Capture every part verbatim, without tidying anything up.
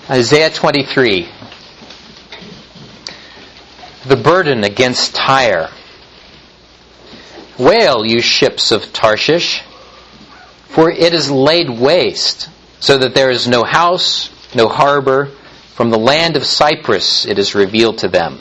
Isaiah twenty-three. The burden against Tyre. Wail, you ships of Tarshish, for it is laid waste, so that there is no house, no harbor. From the land of Cyprus it is revealed to them.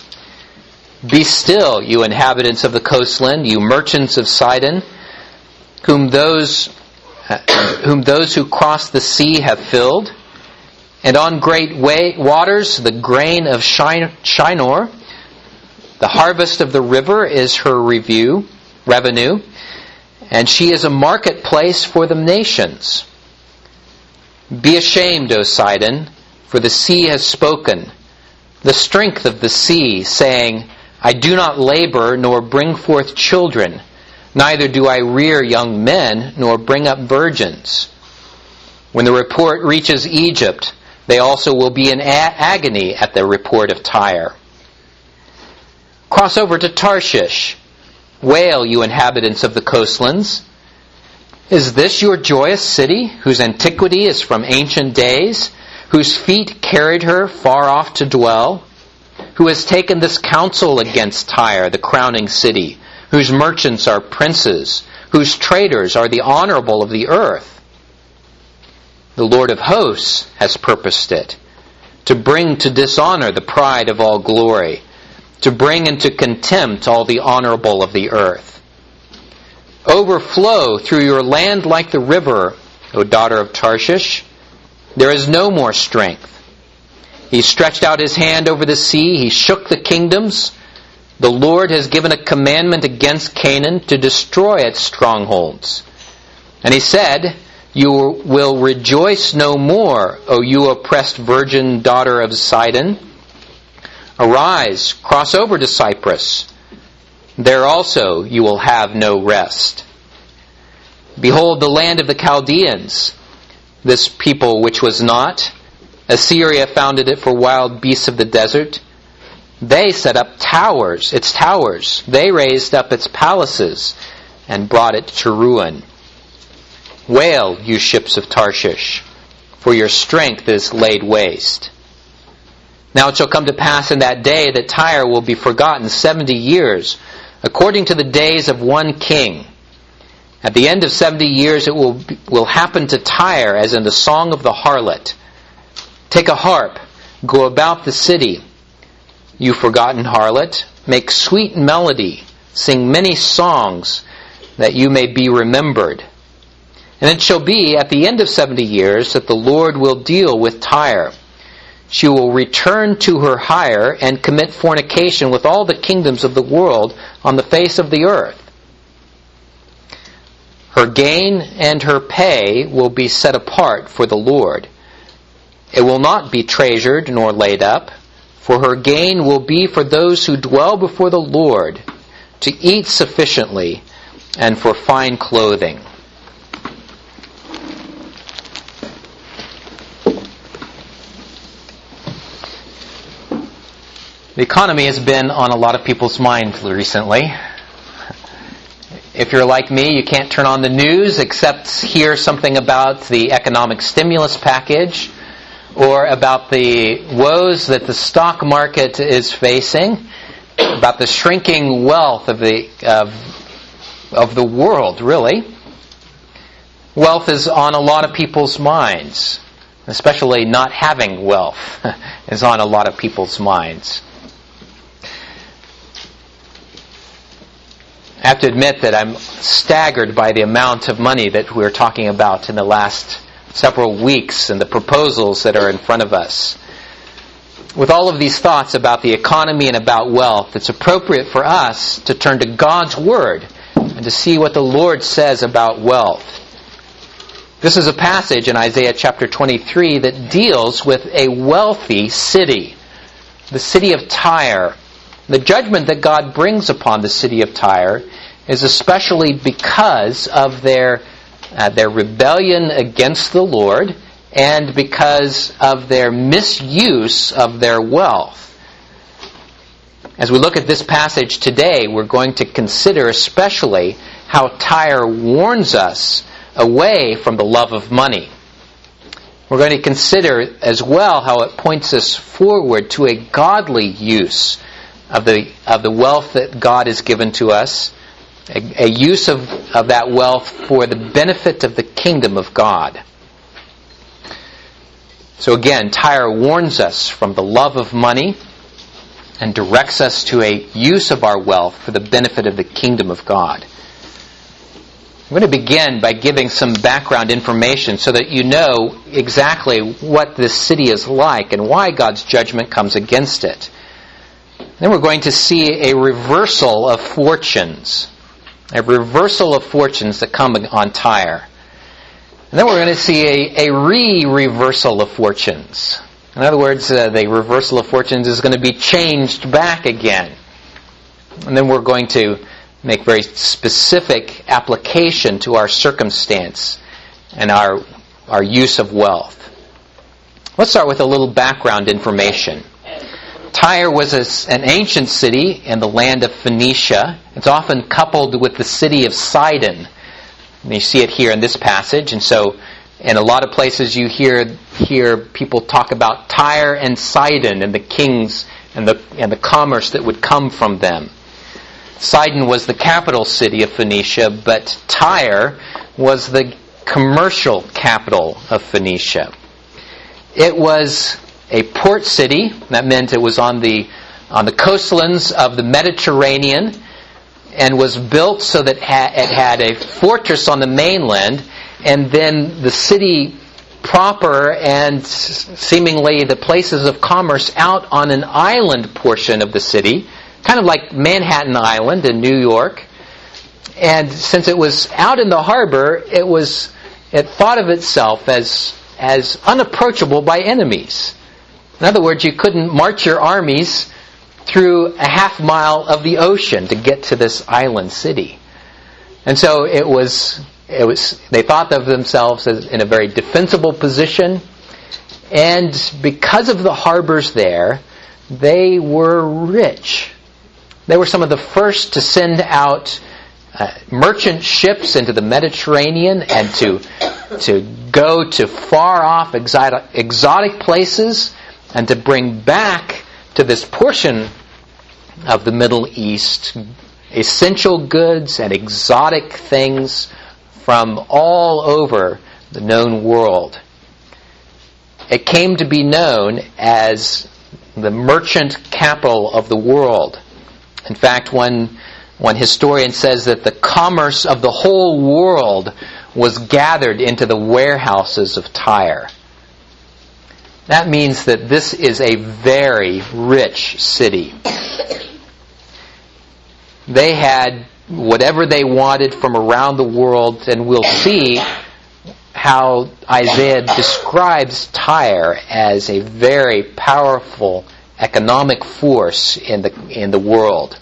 Be still, you inhabitants of the coastland, you merchants of Sidon, whom those whom those who cross the sea have filled, and on great way, waters the grain of Shinar. The harvest of the river is her review, revenue, and she is a marketplace for the nations. Be ashamed, O Sidon, for the sea has spoken, the strength of the sea, saying, I do not labor nor bring forth children, neither do I rear young men nor bring up virgins. When the report reaches Egypt, they also will be in a- agony at the report of Tyre. Cross over to Tarshish. Wail, you inhabitants of the coastlands. Is this your joyous city, whose antiquity is from ancient days, whose feet carried her far off to dwell? Who has taken this counsel against Tyre, the crowning city, whose merchants are princes, whose traders are the honorable of the earth? The Lord of hosts has purposed it, to bring to dishonor the pride of all glory, to bring into contempt all the honorable of the earth. Overflow through your land like the river, O daughter of Tarshish. There is no more strength. He stretched out his hand over the sea. He shook the kingdoms. The Lord has given a commandment against Canaan to destroy its strongholds. And he said, You will rejoice no more, O you oppressed virgin daughter of Sidon. Arise, cross over to Cyprus. There also you will have no rest. Behold the land of the Chaldeans, this people which was not. Assyria founded it for wild beasts of the desert. They set up towers, its towers. They raised up its palaces and brought it to ruin. Wail, you ships of Tarshish, for your strength is laid waste. Now it shall come to pass in that day that Tyre will be forgotten seventy years, according to the days of one king. At the end of seventy years it will be, will happen to Tyre as in the song of the harlot. Take a harp, go about the city. You forgotten harlot, make sweet melody, sing many songs, that you may be remembered. And it shall be at the end of seventy years that the Lord will deal with Tyre. She will return to her hire and commit fornication with all the kingdoms of the world on the face of the earth. Her gain and her pay will be set apart for the Lord. It will not be treasured nor laid up, for her gain will be for those who dwell before the Lord, to eat sufficiently and for fine clothing. The economy has been on a lot of people's minds recently. If you're like me, you can't turn on the news except hear something about the economic stimulus package or about the woes that the stock market is facing, about the shrinking wealth of the of, of the world, really. Wealth is on a lot of people's minds, especially not having wealth is on a lot of people's minds. I have to admit that I'm staggered by the amount of money that we're talking about in the last several weeks and the proposals that are in front of us. With all of these thoughts about the economy and about wealth, it's appropriate for us to turn to God's Word and to see what the Lord says about wealth. This is a passage in Isaiah chapter twenty-three that deals with a wealthy city, the city of Tyre. The judgment that God brings upon the city of Tyre is especially because of their uh, their rebellion against the Lord and because of their misuse of their wealth. As we look at this passage today, we're going to consider especially how Tyre warns us away from the love of money. We're going to consider as well how it points us forward to a godly use of the of the wealth that God has given to us, a, a use of, of that wealth for the benefit of the kingdom of God. So again, Tyre warns us from the love of money and directs us to a use of our wealth for the benefit of the kingdom of God. I'm going to begin by giving some background information so that you know exactly what this city is like and why God's judgment comes against it. Then we're going to see a reversal of fortunes, a reversal of fortunes that come on Tyre. And then we're going to see a, a re-reversal of fortunes. In other words, uh, the reversal of fortunes is going to be changed back again. And then we're going to make very specific application to our circumstance and our our use of wealth. Let's start with a little background information. Tyre was a, an ancient city in the land of Phoenicia. It's often coupled with the city of Sidon. And you see it here in this passage. And so in a lot of places you hear hear people talk about Tyre and Sidon and the kings and the and the commerce that would come from them. Sidon was the capital city of Phoenicia, but Tyre was the commercial capital of Phoenicia. It was a port city. That meant it was on the on the coastlands of the Mediterranean and was built so that it had a fortress on the mainland, and then the city proper and seemingly the places of commerce out on an island portion of the city, kind of like Manhattan Island in New York. And since it was out in the harbor, it was it thought of itself as as unapproachable by enemies. In other words, you couldn't march your armies through a half mile of the ocean to get to this island city. And so it was it was they thought of themselves as in a very defensible position, and because of the harbors there, they were rich. They were some of the first to send out uh, merchant ships into the Mediterranean and to to go to far off exotic, exotic places and to bring back to this portion of the Middle East essential goods and exotic things from all over the known world. It came to be known as the merchant capital of the world. In fact, one, one historian says that the commerce of the whole world was gathered into the warehouses of Tyre. That means that this is a very rich city. They had whatever they wanted from around the world, and we'll see how Isaiah describes Tyre as a very powerful economic force in the in the world.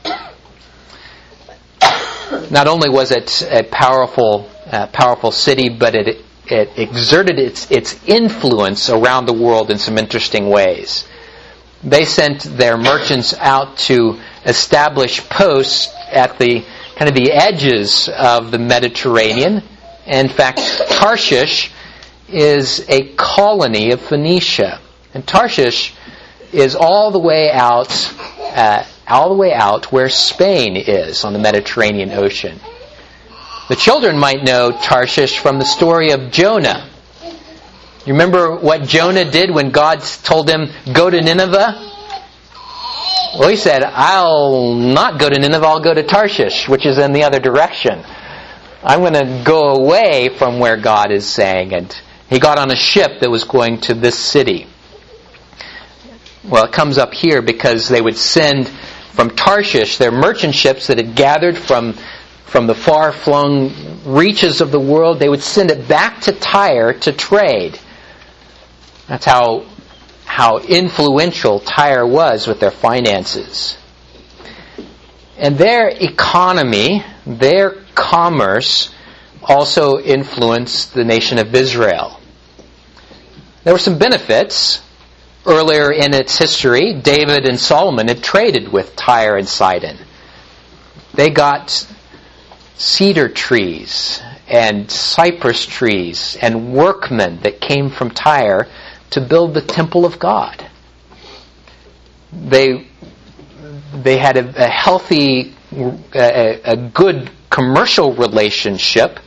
Not only was it a powerful uh, powerful city, but it it exerted its its influence around the world in some interesting ways. They sent their merchants out to establish posts at the kind of the edges of the Mediterranean. In fact, Tarshish is a colony of Phoenicia, and Tarshish is all the way out, uh, all the way out where Spain is on the Mediterranean Ocean. The children might know Tarshish from the story of Jonah. You remember what Jonah did when God told him, "Go to Nineveh"? Well, he said, "I'll not go to Nineveh, I'll go to Tarshish," which is in the other direction. I'm going to go away from where God is saying. And he got on a ship that was going to this city. Well, it comes up here because they would send from Tarshish their merchant ships that had gathered from, from the far-flung reaches of the world. They would send it back to Tyre to trade. That's how, how influential Tyre was with their finances. And their economy, their commerce, also influenced the nation of Israel. There were some benefits. Earlier in its history, David and Solomon had traded with Tyre and Sidon. They got cedar trees and cypress trees and workmen that came from Tyre to build the temple of God. They they had a, a healthy, a, a good commercial relationship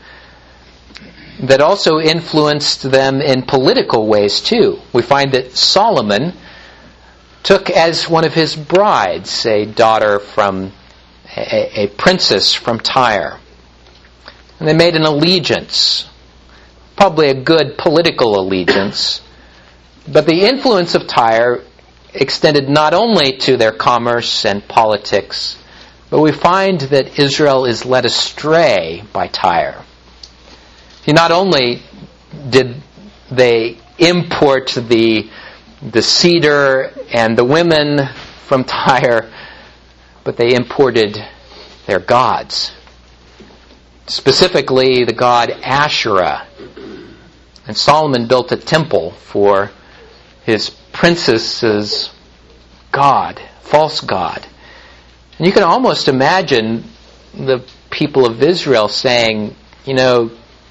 that also influenced them in political ways too. We find that Solomon took as one of his brides a daughter from a, a princess from Tyre. And they made an allegiance, probably a good political allegiance. But the influence of Tyre extended not only to their commerce and politics, but we find that Israel is led astray by Tyre. See, not only did they import the, the cedar and the women from Tyre, but they imported their gods. Specifically, the god Asherah. And Solomon built a temple for his princess's god, false god. And you can almost imagine the people of Israel saying, you know,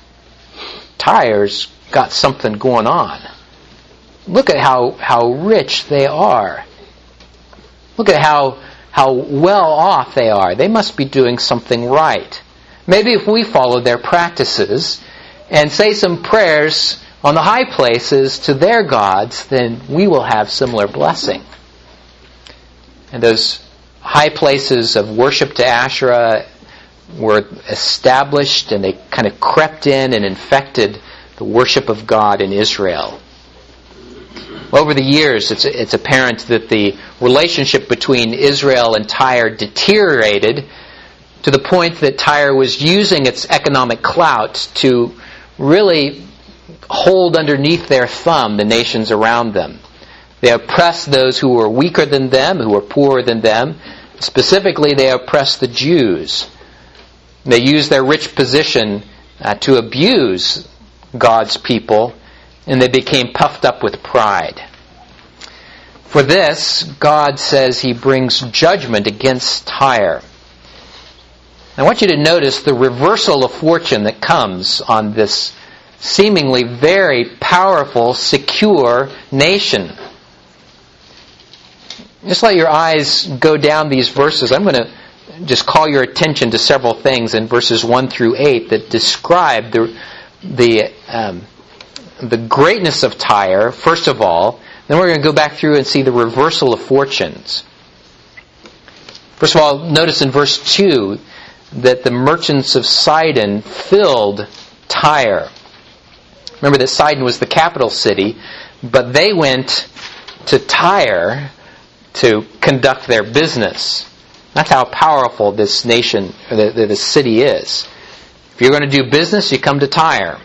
Tyre's got something going on. Look at how, how rich they are. Look at how, how well off they are. They must be doing something right. Maybe if we follow their practices and say some prayers on the high places to their gods, then we will have similar blessing. And those high places of worship to Asherah were established, and they kind of crept in and infected the worship of God in Israel. Over the years, it's, it's apparent that the relationship between Israel and Tyre deteriorated to the point that Tyre was using its economic clout to really hold underneath their thumb the nations around them. They oppressed those who were weaker than them, who were poorer than them. Specifically, they oppressed the Jews. They used their rich position uh, to abuse God's people, and they became puffed up with pride. For this, God says He brings judgment against Tyre. I want you to notice the reversal of fortune that comes on this seemingly very powerful, secure nation. Just let your eyes go down these verses. I'm going to just call your attention to several things in verses one through eight that describe the the um, the greatness of Tyre, first of all. Then we're going to go back through and see the reversal of fortunes. First of all, notice in verse two that the merchants of Sidon filled Tyre. Remember that Sidon was the capital city, but they went to Tyre to conduct their business. That's how powerful this nation, or the, the, the city is. If you're going to do business, you come to Tyre.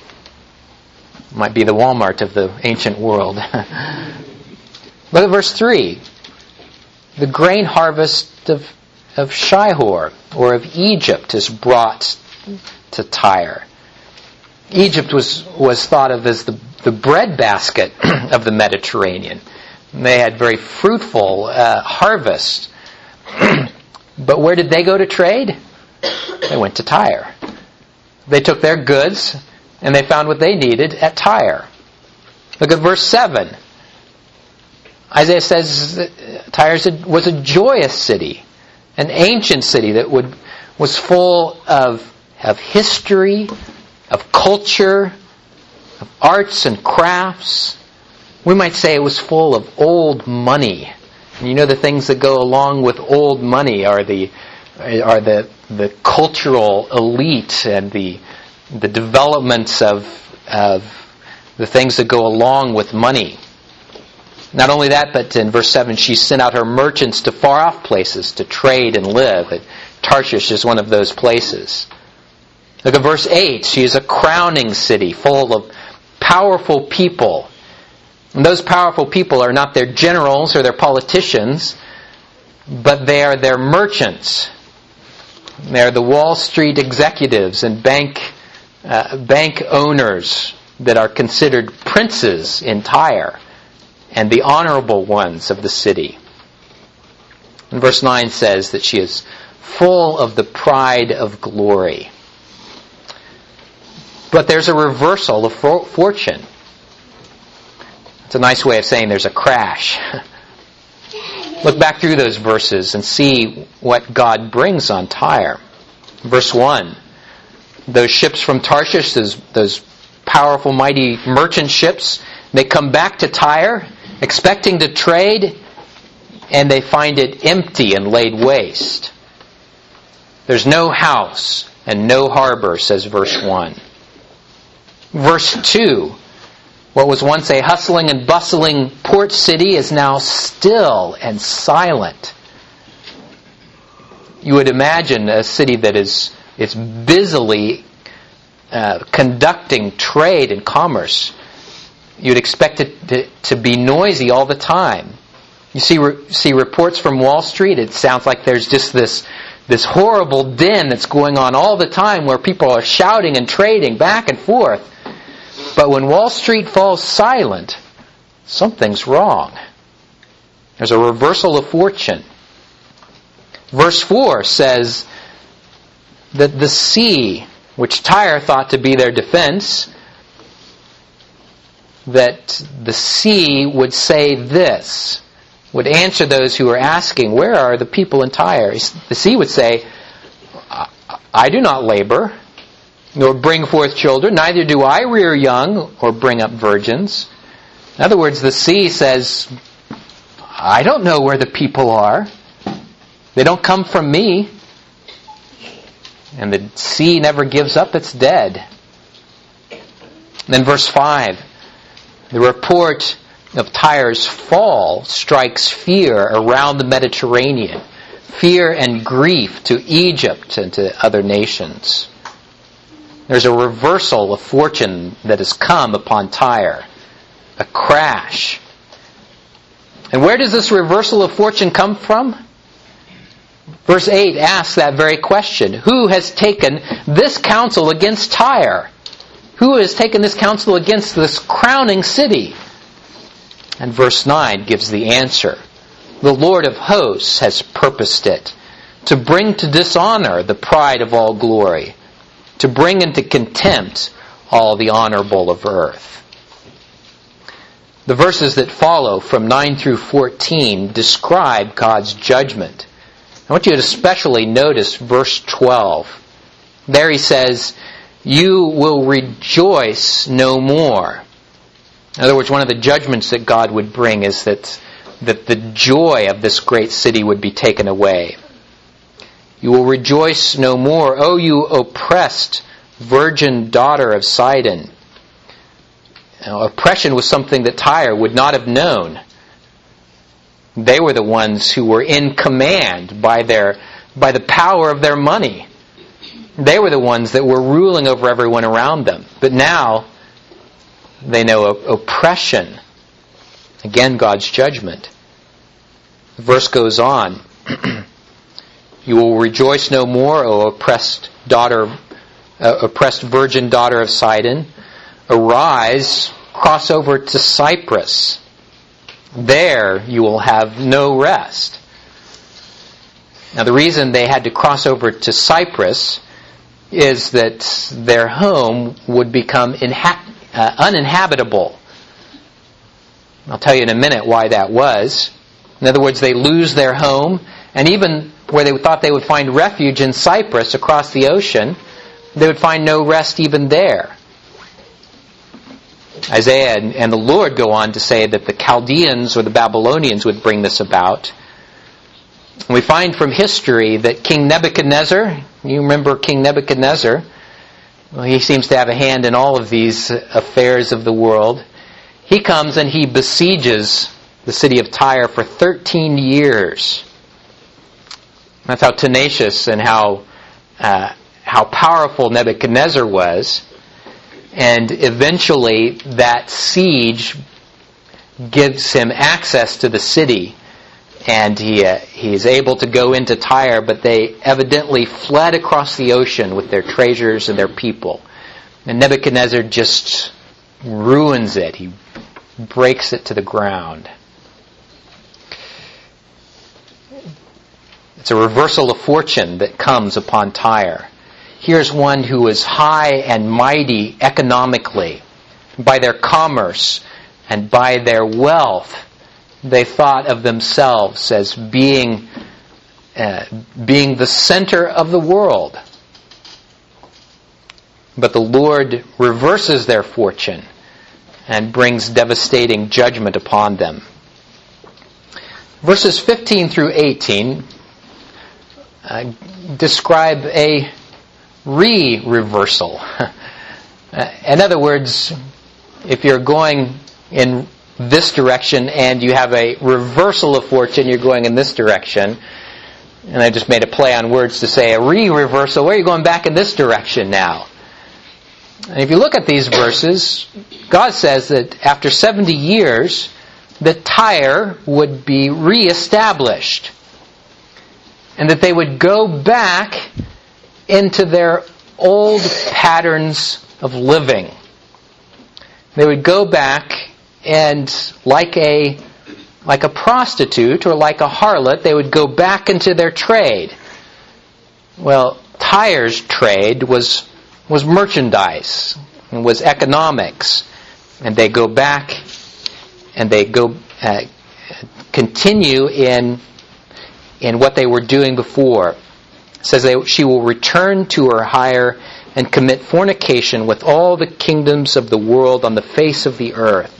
It might be the Walmart of the ancient world. Look at verse three. The grain harvest of, of Shihor, or of Egypt, is brought to Tyre. Egypt was, was thought of as the, the breadbasket of the Mediterranean. They had very fruitful uh, harvest. But where did they go to trade? They went to Tyre. They took their goods and they found what they needed at Tyre. Look at verse seven. Isaiah says that Tyre was a joyous city, an ancient city that would was full of, of history, of culture, of arts and crafts. We might say it was full of old money. And you know, the things that go along with old money are the are the the cultural elite and the the developments of of the things that go along with money. Not only that, but in verse seven, she sent out her merchants to far off places to trade and live. And Tarshish is one of those places. Look at verse eight. She is a crowning city full of powerful people. And those powerful people are not their generals or their politicians, but they are their merchants. They are the Wall Street executives and bank uh, bank owners that are considered princes in Tyre and the honorable ones of the city. And verse nine says that she is full of the pride of glory. But there's a reversal of for- fortune. It's a nice way of saying there's a crash. Look back through those verses and see what God brings on Tyre. Verse one, those ships from Tarshish, those, those powerful, mighty merchant ships, they come back to Tyre expecting to trade, and they find it empty and laid waste. There's no house and no harbor, says verse one. Verse two, what was once a hustling and bustling port city is now still and silent. You would imagine a city that is, is busily uh, conducting trade and commerce. You'd expect it to, to be noisy all the time. You see, re, see reports from Wall Street, it sounds like there's just this, this horrible din that's going on all the time where people are shouting and trading back and forth. But when Wall Street falls silent, something's wrong. There's a reversal of fortune. Verse four says that the sea, which Tyre thought to be their defense, that the sea would say this, would answer those who are asking, where are the people in Tyre? The sea would say, I do not labor, nor bring forth children, neither do I rear young or bring up virgins. In other words, the sea says, I don't know where the people are. They don't come from me. And the sea never gives up its dead. And then verse five, the report of Tyre's fall strikes fear around the Mediterranean, fear and grief to Egypt and to other nations. There's a reversal of fortune that has come upon Tyre, a crash. And where does this reversal of fortune come from? Verse eight asks that very question. Who has taken this counsel against Tyre? Who has taken this counsel against this crowning city? And verse nine gives the answer. The Lord of hosts has purposed it, to bring to dishonor the pride of all glory, to bring into contempt all the honorable of earth. The verses that follow from nine through fourteen describe God's judgment. I want you to especially notice verse twelve. There he says, you will rejoice no more. In other words, one of the judgments that God would bring is that, that the joy of this great city would be taken away. You will rejoice no more, O you oppressed virgin daughter of Sidon. Now, oppression was something that Tyre would not have known. They were the ones who were in command by their by the power of their money. They were the ones that were ruling over everyone around them. But now they know oppression. Again, God's judgment. The verse goes on. You will rejoice no more, O oppressed daughter, uh, oppressed virgin daughter of Sidon. Arise, cross over to Cyprus. There you will have no rest. Now the reason they had to cross over to Cyprus is that their home would become inha- uh, uninhabitable. I'll tell you in a minute why that was. In other words, they lose their home, and even where they thought they would find refuge in Cyprus across the ocean, they would find no rest even there. Isaiah and the Lord go on to say that the Chaldeans or the Babylonians would bring this about. And we find from history that King Nebuchadnezzar, you remember King Nebuchadnezzar, well, he seems to have a hand in all of these affairs of the world. He comes and he besieges the city of Tyre for thirteen years. That's how tenacious and how uh, how powerful Nebuchadnezzar was. And eventually that siege gives him access to the city. And he uh, he is able to go into Tyre, but they evidently fled across the ocean with their treasures and their people. And Nebuchadnezzar just ruins it. He breaks it to the ground. It's a reversal of fortune that comes upon Tyre. here's one who is high and mighty economically. By their commerce and by their wealth, they thought of themselves as being, uh, being the center of the world. But the Lord reverses their fortune and brings devastating judgment upon them. Verses fifteen through eighteen uh, describe a re-reversal. In other words, if you're going in this direction and you have a reversal of fortune, you're going in this direction. And I just made a play on words to say a re-reversal. Where are you going back in this direction now? And if you look at these verses, God says that after seventy years, that Tyre would be reestablished. And that they would go back into their old patterns of living. They would go back and like a like a prostitute or like a harlot, they would go back into their trade. Well, Tyre's trade was was merchandise, and was economics, and they go back and they go uh, continue in in what they were doing before. It says they, she will return to her hire and commit fornication with all the kingdoms of the world on the face of the earth.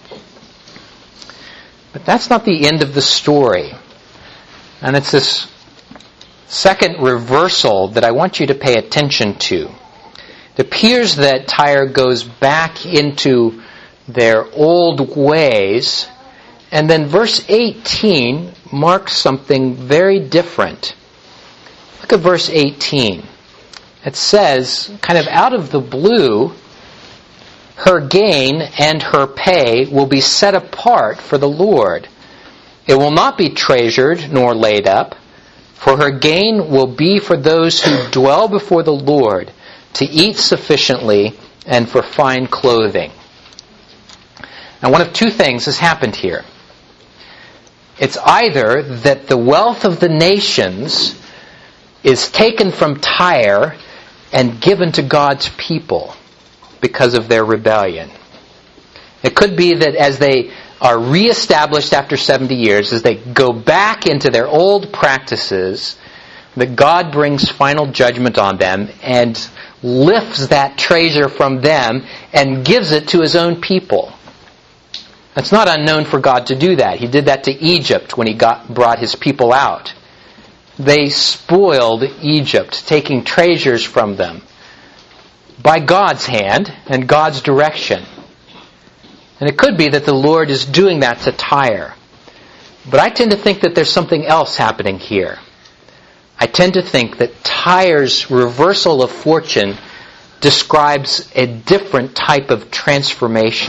But that's not the end of the story. And it's this second reversal that I want you to pay attention to. It appears that Tyre goes back into their old ways, and then verse eighteen marks something very different. Look at verse eighteen. It says, kind of out of the blue, her gain and her pay will be set apart for the Lord. It will not be treasured nor laid up, for her gain will be for those who dwell before the Lord, to eat sufficiently and for fine clothing. Now, one of two things has happened here. It's either that the wealth of the nations is taken from Tyre and given to God's people because of their rebellion. It could be that as they are reestablished after seventy years, as they go back into their old practices, that God brings final judgment on them and lifts that treasure from them and gives it to His own people. It's not unknown for God to do that. He did that to Egypt when He got brought His people out. They spoiled Egypt, taking treasures from them by God's hand and God's direction. And it could be that the Lord is doing that to Tyre. But I tend to think that there's something else happening here. I tend to think that Tyre's reversal of fortune describes a different type of transformation.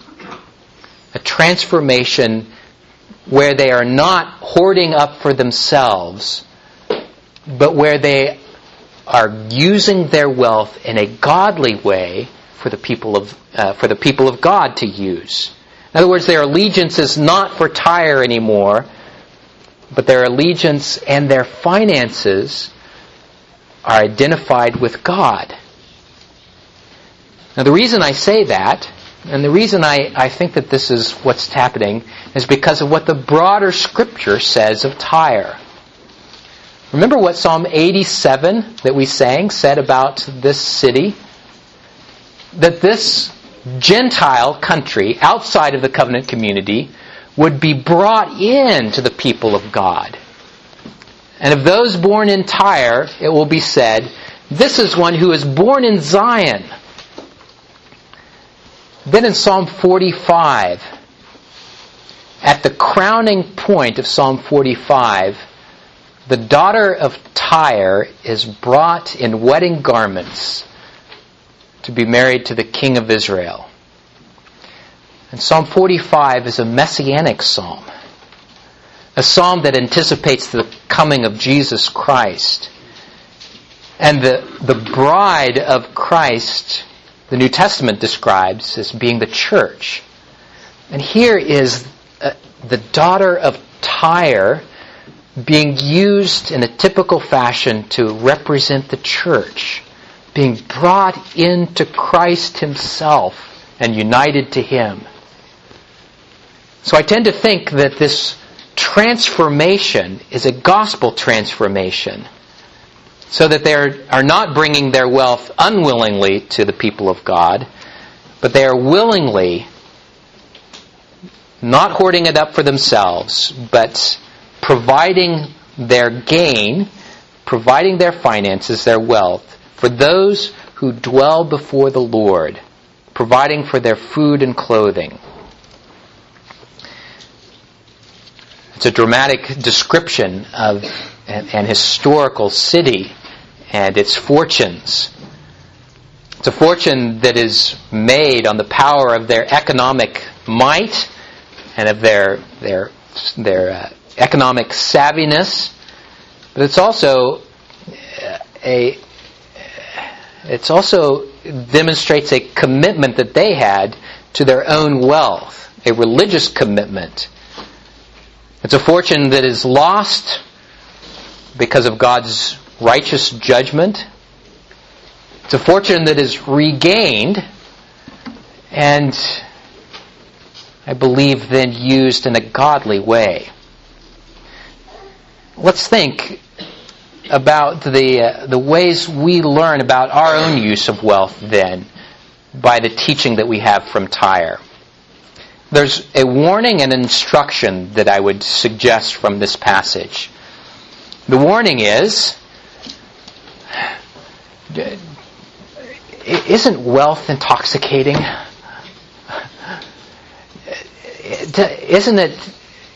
A transformation where they are not hoarding up for themselves, but where they are using their wealth in a godly way for the people of uh, for the people of God to use. In other words, their allegiance is not for Tyre anymore, but their allegiance and their finances are identified with God. Now, the reason I say that, and the reason I, I think that this is what's happening, is because of what the broader Scripture says of Tyre. Remember what Psalm eighty-seven that we sang said about this city? That this Gentile country outside of the covenant community would be brought into the people of God. And of those born in Tyre, it will be said, this is one who is born in Zion. Then in Psalm forty-five, at the crowning point of Psalm forty-five, the daughter of Tyre is brought in wedding garments to be married to the King of Israel. And Psalm forty-five is a messianic psalm. A psalm that anticipates the coming of Jesus Christ. And the, the bride of Christ, the New Testament describes as being the church. And here is uh, the daughter of Tyre being used in a typical fashion to represent the church. being brought into Christ himself and united to him. So I tend to think that this transformation is a gospel transformation, so that they are not bringing their wealth unwillingly to the people of God, but they are willingly not hoarding it up for themselves, but providing their gain, providing their finances, their wealth, for those who dwell before the Lord, providing for their food and clothing. It's a dramatic description of an, an historical city and its fortunes. It's a fortune that is made on the power of their economic might and of their their their uh, economic savviness, but it's also a it's also demonstrates a commitment that they had to their own wealth, a religious commitment. It's a fortune that is lost because of God's righteous judgment. It's a fortune that is regained and, I believe, then used in a godly way. Let's think about the uh, the ways we learn about our own use of wealth then by the teaching that we have from Tyre. There's a warning and instruction that I would suggest from this passage. The warning is, isn't wealth intoxicating? Isn't it...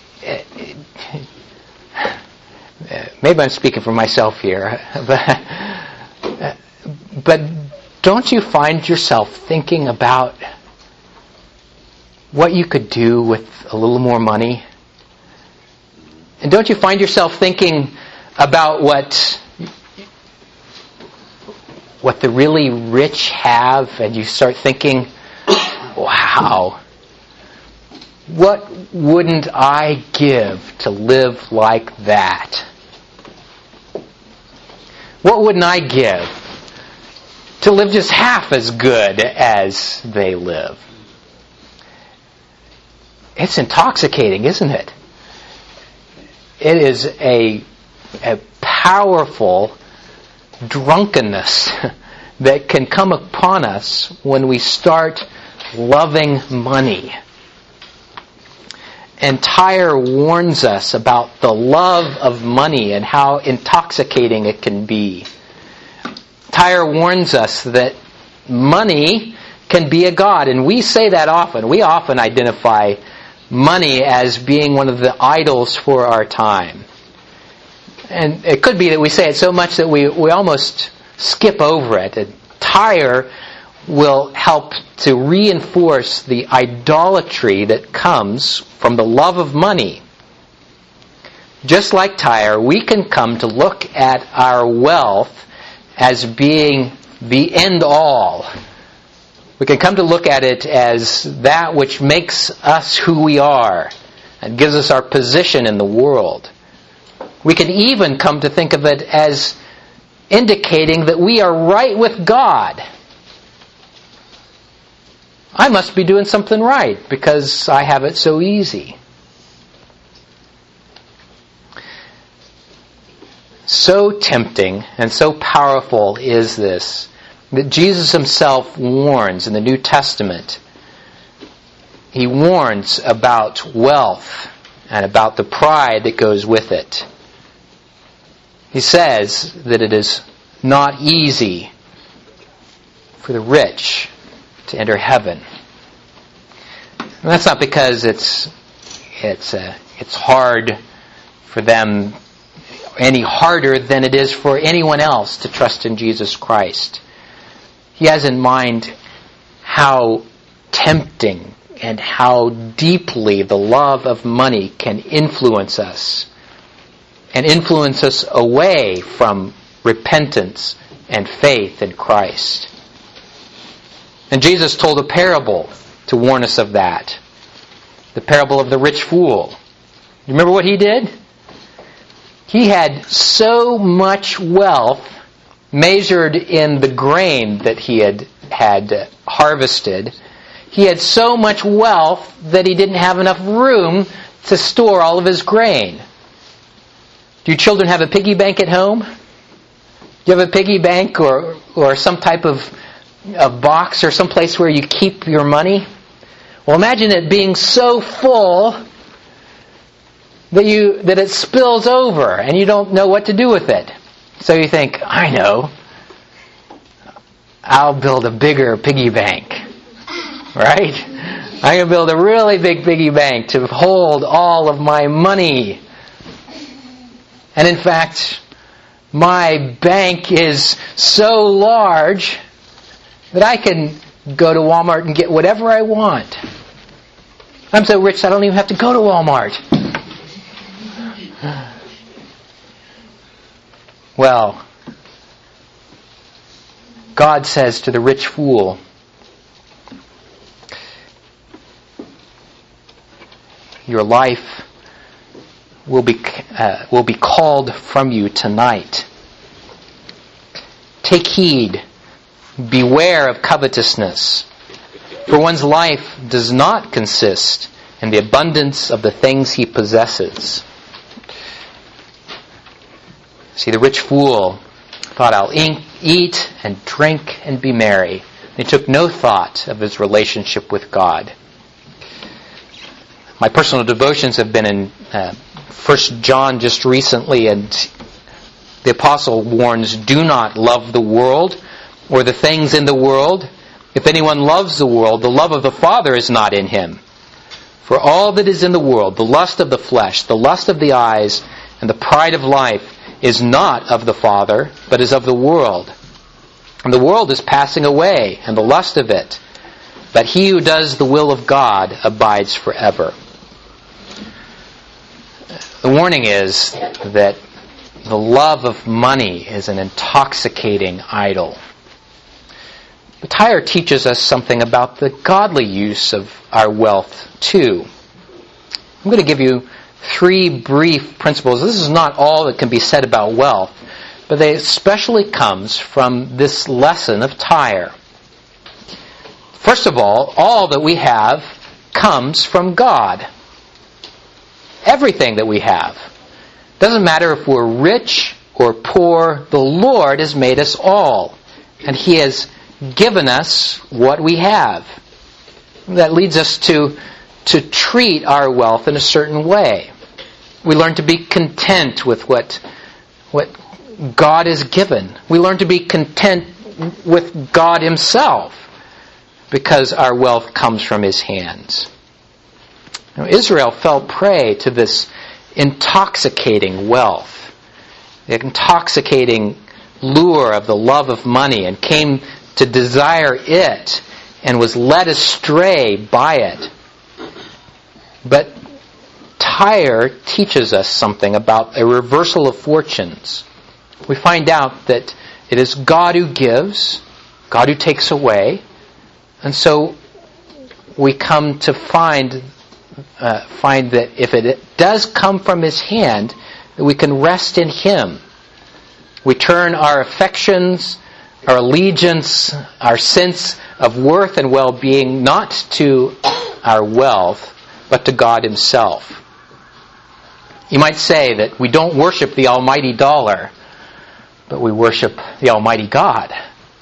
Maybe I'm speaking for myself here, but, but don't you find yourself thinking about what you could do with a little more money? And don't you find yourself thinking about what what the really rich have, and you start thinking, wow, what wouldn't I give to live like that? What wouldn't I give to live just half as good as they live? It's intoxicating, isn't it? It is a, a powerful drunkenness that can come upon us when we start loving money. And Tyre warns us about the love of money and how intoxicating it can be. Tyre warns us that money can be a god, and we say that often. We often identify money as being one of the idols for our time. And it could be that we say it so much that we, we almost skip over it. And Tyre will help to reinforce the idolatry that comes from the love of money. Just like Tyre, we can come to look at our wealth as being the end all. We can come to look at it as that which makes us who we are and gives us our position in the world. We can even come to think of it as indicating that we are right with God. I must be doing something right because I have it so easy. So tempting and so powerful is this that Jesus himself warns in the New Testament. He warns about wealth and about the pride that goes with it. He says that it is not easy for the rich to enter heaven. And that's not because it's it's uh, it's hard for them any harder than it is for anyone else to trust in Jesus Christ. He has in mind how tempting and how deeply the love of money can influence us and influence us away from repentance and faith in Christ. And Jesus told a parable to warn us of that. The parable of the rich fool. You remember what he did? He had so much wealth measured in the grain that he had, had harvested, he had so much wealth that he didn't have enough room to store all of his grain. Do your children have a piggy bank at home? Do you have a piggy bank or, or some type of a box or some place where you keep your money? Well, imagine it being so full that you that it spills over and you don't know what to do with it. So you think, I know, I'll build a bigger piggy bank. Right? I'm going to build a really big piggy bank to hold all of my money. And in fact, my bank is so large that I can go to Walmart and get whatever I want. I'm so rich I don't even have to go to Walmart. Well, God says to the rich fool, your life will be uh, will be called from you tonight. Take heed, beware of covetousness, for one's life does not consist in the abundance of the things he possesses. See, the rich fool thought, I'll eat and drink and be merry. He took no thought of his relationship with God. My personal devotions have been in uh, First John just recently, and the apostle warns, do not love the world or the things in the world. If anyone loves the world, the love of the Father is not in him. For all that is in the world, the lust of the flesh, the lust of the eyes, and the pride of life, is not of the Father, but is of the world. And the world is passing away, and the lust of it. But he who does the will of God abides forever. The warning is that the love of money is an intoxicating idol. But Tyre teaches us something about the godly use of our wealth too. I'm going to give you three brief principles. This is not all that can be said about wealth, but they especially comes from this lesson of Tyre. First of all, all that we have comes from God. Everything that we have. Doesn't matter if we're rich or poor, the Lord has made us all. And He has given us what we have. That leads us to, to treat our wealth in a certain way. We learn to be content with what, what God has given. We learn to be content with God Himself because our wealth comes from His hands. Now, Israel fell prey to this intoxicating wealth, the intoxicating lure of the love of money, and came to desire it and was led astray by it. But Tyre teaches us something about a reversal of fortunes. We find out that it is God who gives, God who takes away, and so we come to find uh, find that if it does come from His hand, that we can rest in Him. We turn our affections, our allegiance, our sense of worth and well-being not to our wealth, but to God Himself. You might say that we don't worship the almighty dollar, but we worship the almighty God.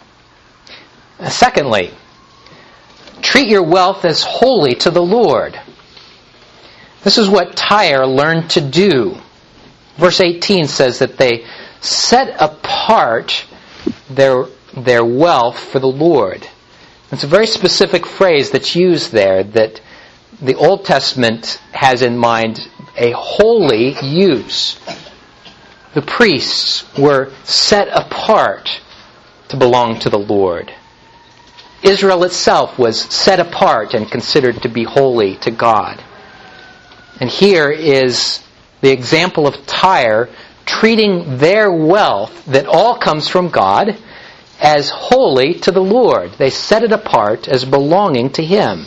Secondly, treat your wealth as holy to the Lord. This is what Tyre learned to do. Verse eighteen says that they set apart their, their wealth for the Lord. It's a very specific phrase that's used there that the Old Testament has in mind a holy use. The priests were set apart to belong to the Lord. Israel itself was set apart and considered to be holy to God. And here is the example of Tyre treating their wealth that all comes from God as holy to the Lord. They set it apart as belonging to Him.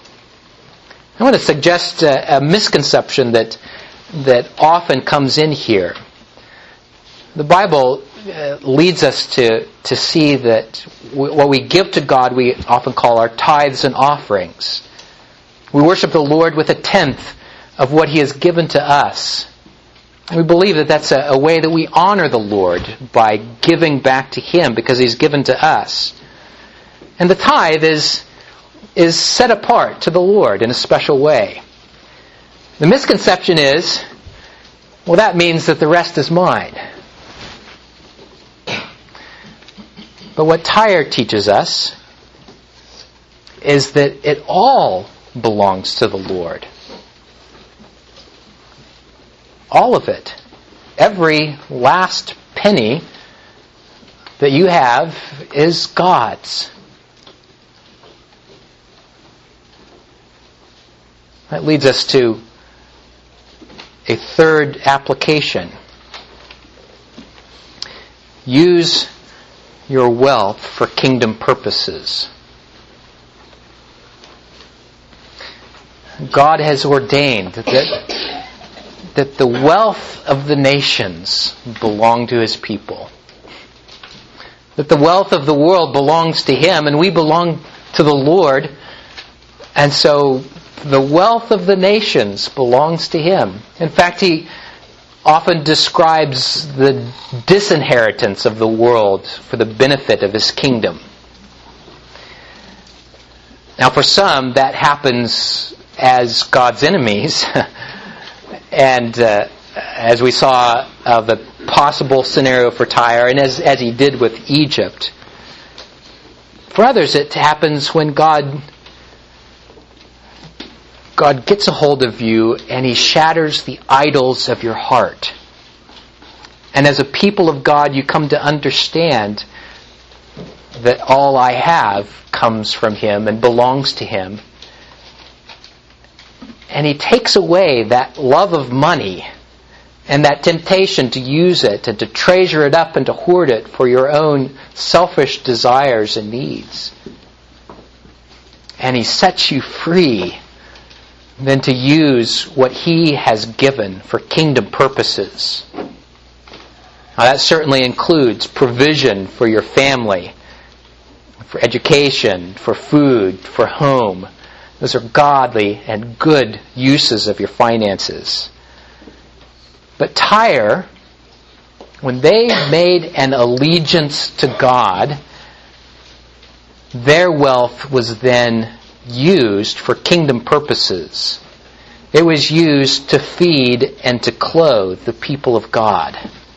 I want to suggest a, a misconception that that often comes in here. The Bible uh, leads us to, to see that w- what we give to God we often call our tithes and offerings. We worship the Lord with a tenth of what He has given to us. And we believe that that's a, a way that we honor the Lord by giving back to Him because He's given to us. And the tithe is, is set apart to the Lord in a special way. The misconception is, well, that means that the rest is mine. But what Tyre teaches us is that it all belongs to the Lord. All of it. Every last penny that you have is God's. That leads us to a third application. Use your wealth for kingdom purposes. God has ordained that, that the wealth of the nations belong to His people. That the wealth of the world belongs to Him, and we belong to the Lord. And so the wealth of the nations belongs to Him. In fact, He often describes the disinheritance of the world for the benefit of His kingdom. Now, for some, that happens as God's enemies. and uh, as we saw of the possible scenario for Tyre, and as, as He did with Egypt. For others, it happens when God God gets a hold of you and He shatters the idols of your heart. And as a people of God, you come to understand that all I have comes from Him and belongs to Him. And He takes away that love of money and that temptation to use it and to treasure it up and to hoard it for your own selfish desires and needs. And He sets you free than to use what He has given for kingdom purposes. Now, that certainly includes provision for your family, for education, for food, for home. Those are godly and good uses of your finances. But Tyre, when they made an allegiance to God, their wealth was then used for kingdom purposes. It was used to feed and to clothe the people of God.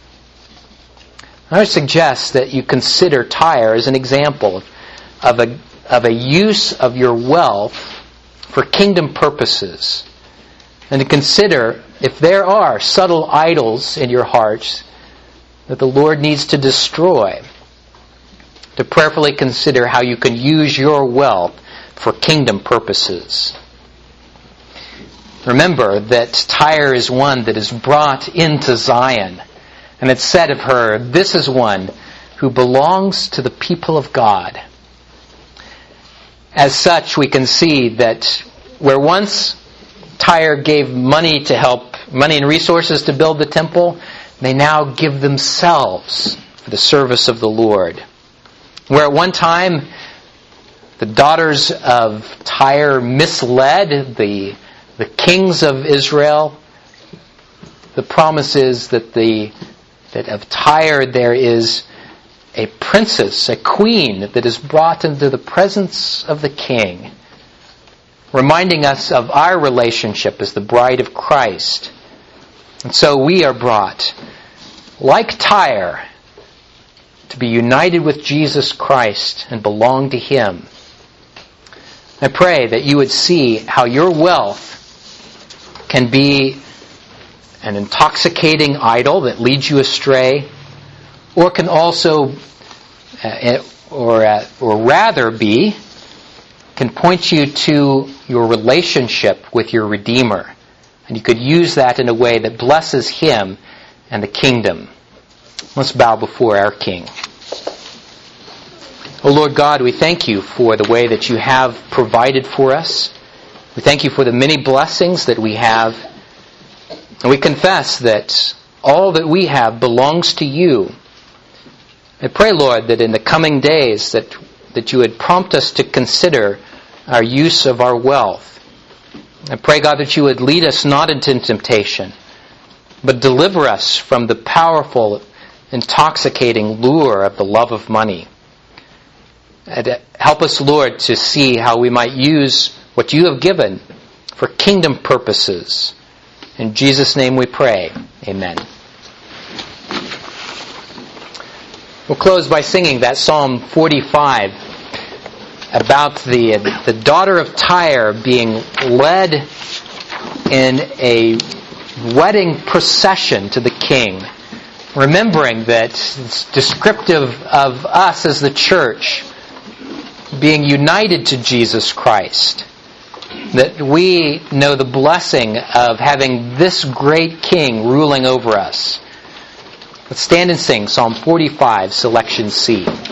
I would suggest that you consider Tyre as an example of a, of a use of your wealth for kingdom purposes. And to consider if there are subtle idols in your hearts that the Lord needs to destroy. To prayerfully consider how you can use your wealth for kingdom purposes. Remember that Tyre is one that is brought into Zion. And it's said of her, this is one who belongs to the people of God. As such, we can see that where once Tyre gave money to help, money and resources to build the temple, they now give themselves for the service of the Lord. Where at one time the daughters of Tyre misled the, the kings of Israel, the promise is that the that of Tyre there is a princess, a queen that is brought into the presence of the king, reminding us of our relationship as the bride of Christ. And so we are brought, like Tyre, to be united with Jesus Christ and belong to Him. I pray that you would see how your wealth can be an intoxicating idol that leads you astray, or can also, uh, or uh, or rather be, can point you to your relationship with your Redeemer. And you could use that in a way that blesses Him and the kingdom. Let's bow before our King. O Lord God, we thank You for the way that You have provided for us. We thank You for the many blessings that we have. And we confess that all that we have belongs to You. I pray, Lord, that in the coming days that, that you would prompt us to consider our use of our wealth. I pray, God, that you would lead us not into temptation, but deliver us from the powerful, intoxicating lure of the love of money. And help us, Lord, to see how we might use what you have given for kingdom purposes. In Jesus' name we pray. Amen. We'll close by singing that Psalm forty-five about the, the daughter of Tyre being led in a wedding procession to the king, remembering that it's descriptive of us as the church being united to Jesus Christ, that we know the blessing of having this great king ruling over us. Let's stand and sing Psalm forty-five, selection C.